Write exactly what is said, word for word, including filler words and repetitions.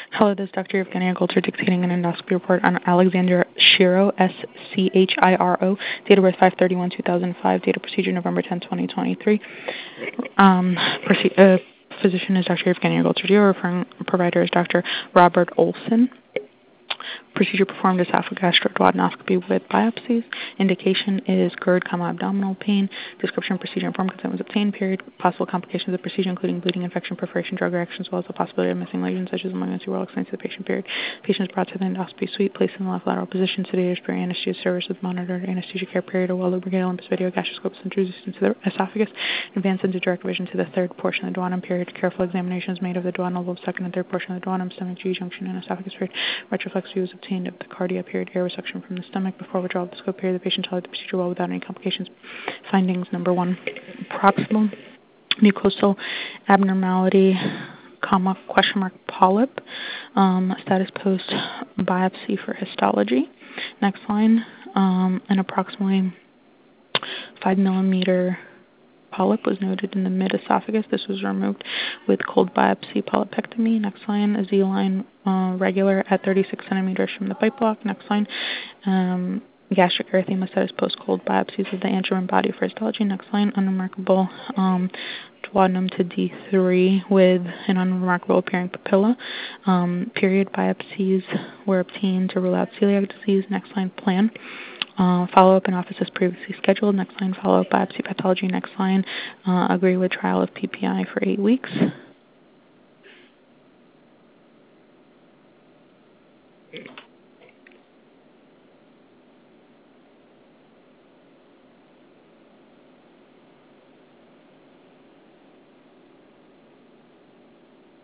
Hello, this is Doctor Evgenia Golter dictating an endoscopy report on Alexander Schiro, S C H I R O, date of birth five thirty-one two thousand five, date of procedure November tenth, twenty twenty-three. Um, proce- uh, physician is Doctor Evgenia Golter, referring provider is Doctor Robert Olson. Procedure performed esophagogastroduodenoscopy with biopsies. Indication is GERD, comma, abdominal pain. Description of procedure informed consent was obtained. Period. Possible complications of procedure including bleeding, infection, perforation, drug reactions, as well as the possibility of missing lesions such as malignancy will explain to the patient. Period. Patient is brought to the endoscopy suite, placed in the left lateral position, sedated for anesthesia service with monitored anesthesia care. Period. A well-lubricated Olympus video gastroscope is introduced into the esophagus. Advanced into direct vision to the third portion of the duodenum. Period. Careful examination is made of the duodenal lobe, second and third portion of the duodenum, stomach, G junction, and esophagus. Period. Retroflex view is obtained of the cardia. Period. Air resection from the stomach before withdrawal of the scope. Period. The patient tolerated the procedure well without any complications. Findings: number one, proximal mucosal abnormality, comma, question mark, polyp. Um, status post biopsy for histology. Next line, um, an approximately five millimeter polyp was noted in the mid-esophagus. This was removed with cold biopsy polypectomy. Next line, a Z-line uh, regular at thirty-six centimeters from the bite block. Next line, um, gastric erythema status post-cold biopsies of the anteroom body for histology. Next line, unremarkable um, duodenum to D three with an unremarkable appearing papilla. Um, period biopsies were obtained to rule out celiac disease. Next line, plan. Uh, follow-up in office as previously scheduled. Next line, follow-up biopsy pathology. Next line, uh, agree with trial of P P I for eight weeks.